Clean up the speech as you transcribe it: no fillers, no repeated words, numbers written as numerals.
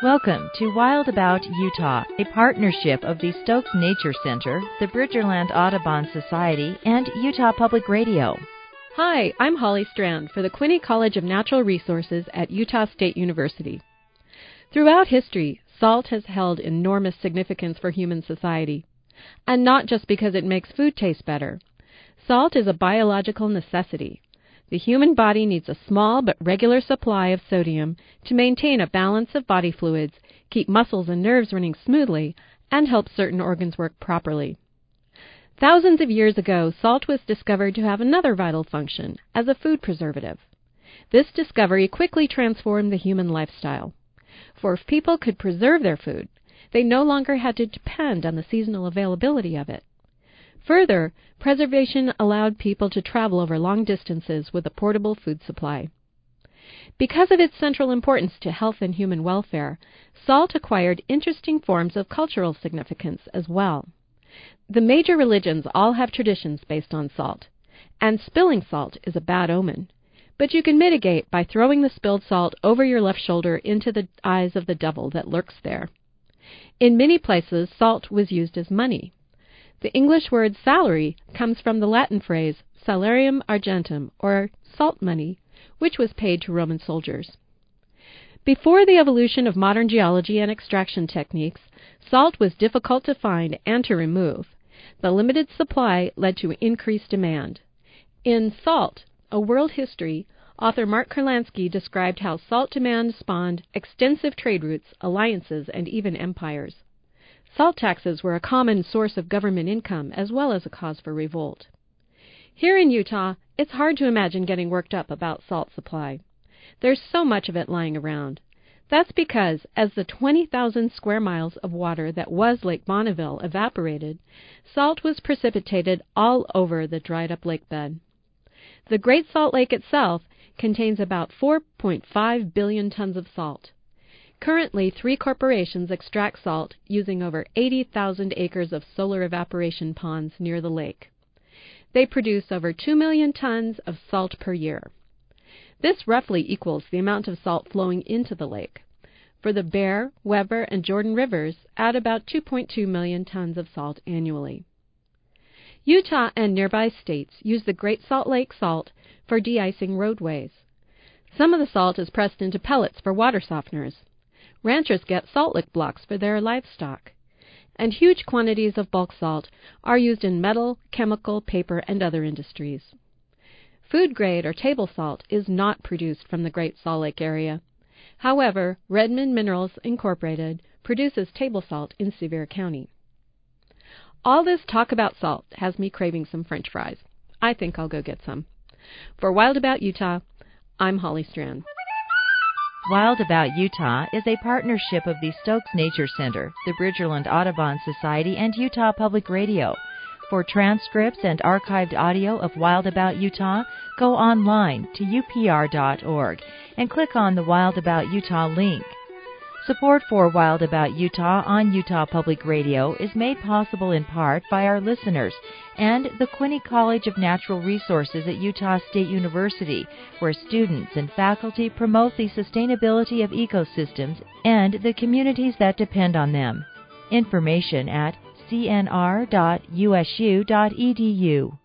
Welcome to Wild About Utah, a partnership of the Stokes Nature Center, the Bridgerland Audubon Society, and Utah Public Radio. Hi, I'm Holly Strand for the Quinney College of Natural Resources at Utah State University. Throughout history, salt has held enormous significance for human society, and not just because it makes food taste better. Salt is a biological necessity. The human body needs a small but regular supply of sodium to maintain a balance of body fluids, keep muscles and nerves running smoothly, and help certain organs work properly. Thousands of years ago, salt was discovered to have another vital function as a food preservative. This discovery quickly transformed the human lifestyle. For if people could preserve their food, they no longer had to depend on the seasonal availability of it. Further, preservation allowed people to travel over long distances with a portable food supply. Because of its central importance to health and human welfare, salt acquired interesting forms of cultural significance as well. The major religions all have traditions based on salt, and spilling salt is a bad omen. But you can mitigate by throwing the spilled salt over your left shoulder into the eyes of the devil that lurks there. In many places, salt was used as money. The English word salary comes from the Latin phrase salarium argentum, or salt money, which was paid to Roman soldiers. Before the evolution of modern geology and extraction techniques, salt was difficult to find and to remove. The limited supply led to increased demand. In Salt, A World History, author Mark Kurlansky described how salt demand spawned extensive trade routes, alliances, and even empires. Salt taxes were a common source of government income as well as a cause for revolt. Here in Utah, it's hard to imagine getting worked up about salt supply. There's so much of it lying around. That's because as the 20,000 square miles of water that was Lake Bonneville evaporated, salt was precipitated all over the dried-up lake bed. The Great Salt Lake itself contains about 4.5 billion tons of salt. Currently, 3 corporations extract salt using over 80,000 acres of solar evaporation ponds near the lake. They produce over 2 million tons of salt per year. This roughly equals the amount of salt flowing into the lake. For the Bear, Weber, and Jordan rivers, add about 2.2 million tons of salt annually. Utah and nearby states use the Great Salt Lake salt for de-icing roadways. Some of the salt is pressed into pellets for water softeners. Ranchers get salt lick blocks for their livestock. And huge quantities of bulk salt are used in metal, chemical, paper, and other industries. Food grade or table salt is not produced from the Great Salt Lake area. However, Redmond Minerals Incorporated produces table salt in Sevier County. All this talk about salt has me craving some French fries. I think I'll go get some. For Wild About Utah, I'm Holly Strand. Wild About Utah is a partnership of the Stokes Nature Center, the Bridgerland Audubon Society, and Utah Public Radio. For transcripts and archived audio of Wild About Utah, go online to upr.org and click on the Wild About Utah link. Support for Wild About Utah on Utah Public Radio is made possible in part by our listeners and the Quinney College of Natural Resources at Utah State University, where students and faculty promote the sustainability of ecosystems and the communities that depend on them. Information at cnr.usu.edu.